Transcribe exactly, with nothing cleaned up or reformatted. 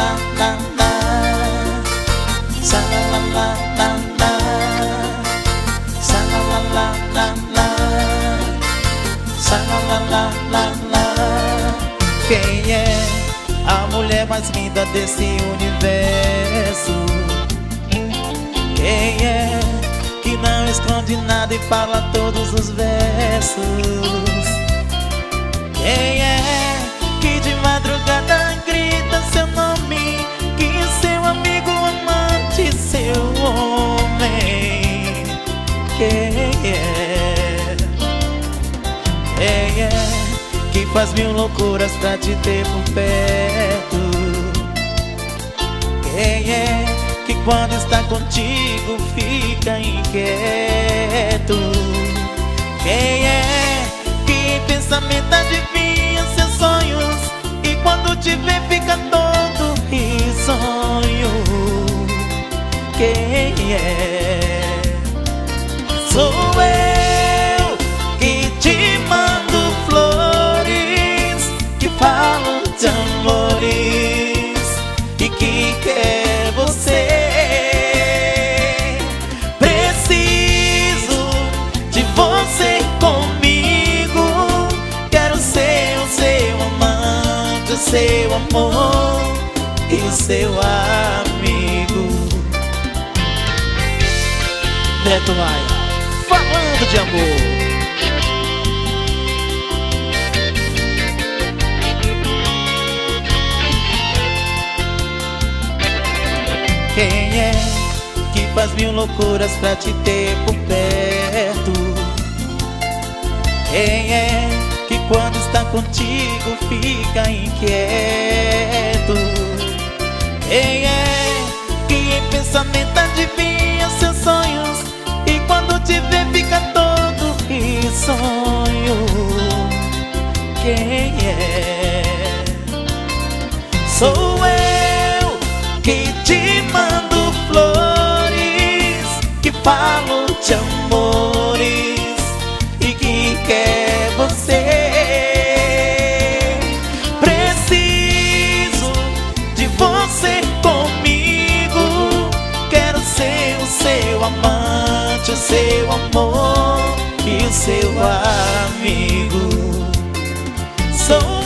la la la, sa la la la la la, sa la la la la la, sa la la la la la. Quem é a mulher mais linda desse universo? Quem é que não esconde nada e fala todos os versos? Quem é que de madrugada grita seu nome? Que seu amigo, amante, seu homem? Quem é? Quem é que faz mil loucuras pra te ter por perto? Quem é que quando está contigo fica inquieto? Quem é que em pensamento adivinha seus sonhos e quando te vê fica todo risonho? Quem é? Sou eu que te mando flores, que falo de amores e que quer você. Preciso de você comigo, quero ser o seu amante, o seu amor e o seu amigo. Neto Maia, falando de amor. Quem é que faz mil loucuras pra te ter por perto? Quem é que quando está contigo fica inquieto? Quem é que em pensamento adivinha seus sonhos e quando te vê fica todo risonho? Quem é? Sou eu que te mando flores, que falo de amores e que quer você. Preciso de você comigo, quero ser o seu amante, o seu amor e o seu amigo. Sou